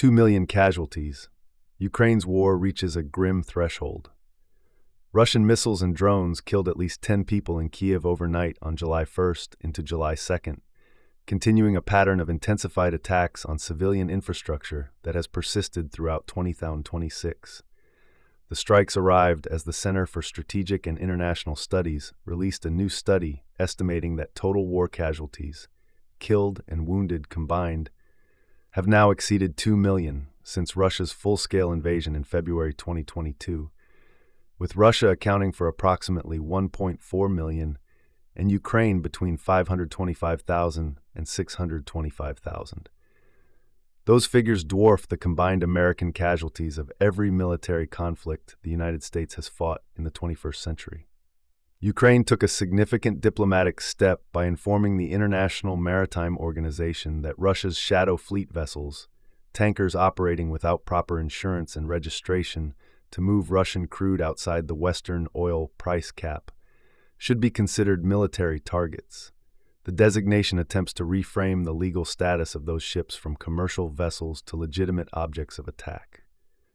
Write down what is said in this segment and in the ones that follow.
2 million casualties. Ukraine's war reaches a grim threshold. Russian missiles and drones killed at least 10 people in Kiev overnight on July 1st into July 2nd, continuing a pattern of intensified attacks on civilian infrastructure that has persisted throughout 2026. The strikes arrived as the Center for Strategic and International Studies released a new study estimating that total war casualties, killed and wounded combined, have now exceeded 2 million since Russia's full-scale invasion in February 2022, with Russia accounting for approximately 1.4 million and Ukraine between 525,000 and 625,000. Those figures dwarf the combined American casualties of every military conflict the United States has fought in the 21st century. Ukraine took a significant diplomatic step by informing the International Maritime Organization that Russia's shadow fleet vessels, tankers operating without proper insurance and registration to move Russian crude outside the Western oil price cap, should be considered military targets. The designation attempts to reframe the legal status of those ships from commercial vessels to legitimate objects of attack.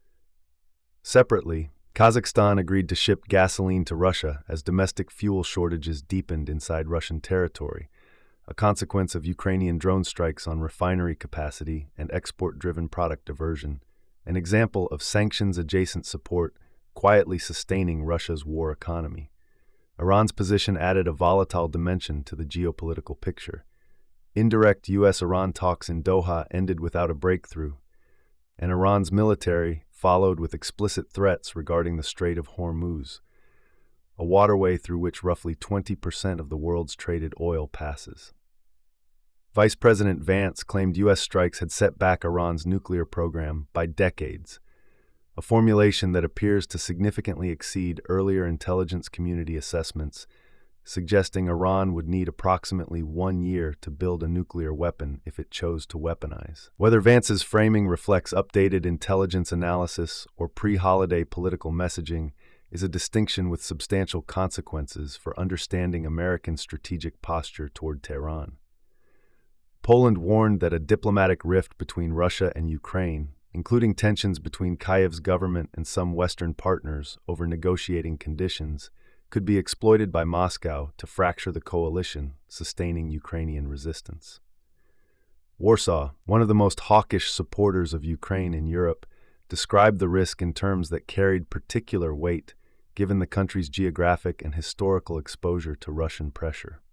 Separately, Kazakhstan agreed to ship gasoline to Russia as domestic fuel shortages deepened inside Russian territory, a consequence of Ukrainian drone strikes on refinery capacity and export-driven product diversion, an example of sanctions-adjacent support quietly sustaining Russia's war economy. Iran's position added a volatile dimension to the geopolitical picture. Indirect U.S.-Iran talks in Doha ended without a breakthrough, and Iran's military followed with explicit threats regarding the Strait of Hormuz, a waterway through which roughly 20% of the world's traded oil passes. Vice President Vance claimed U.S. strikes had set back Iran's nuclear program by decades, a formulation that appears to significantly exceed earlier intelligence community assessments, suggesting Iran would need approximately 1 year to build a nuclear weapon if it chose to weaponize. Whether Vance's framing reflects updated intelligence analysis or pre-holiday political messaging is a distinction with substantial consequences for understanding American strategic posture toward Tehran. Poland warned that a diplomatic rift between Russia and Ukraine, including tensions between Kyiv's government and some Western partners over negotiating conditions, could be exploited by Moscow to fracture the coalition sustaining Ukrainian resistance. Warsaw, one of the most hawkish supporters of Ukraine in Europe, described the risk in terms that carried particular weight given the country's geographic and historical exposure to Russian pressure.